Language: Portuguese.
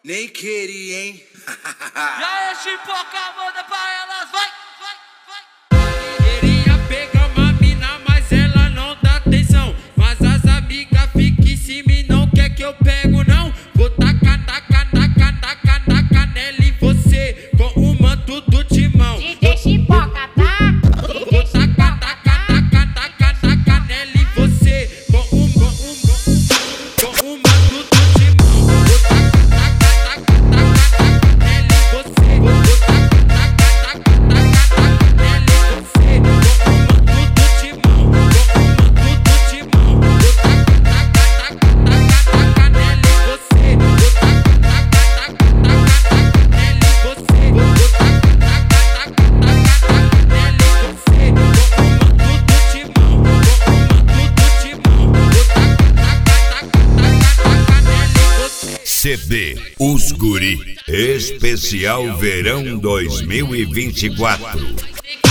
Nem queria, hein? Já é chipoca, manda pra elas, vai! Queria pegar uma mina, mas ela não dá atenção. Mas as amigas ficam em cima e não quer que eu pego, não. Vou tacar nela em você com o manto do timão. DJ Chipoca, tá? Vou tacar nela em você com o manto do timão. Vou tacar nela em você. Vou tacar nela em você com o manto do timão. Com o manto do timão. Vou tacar nela em você. Vou tacar nela em você. Vou CD Os Guri Especial Verão 2024.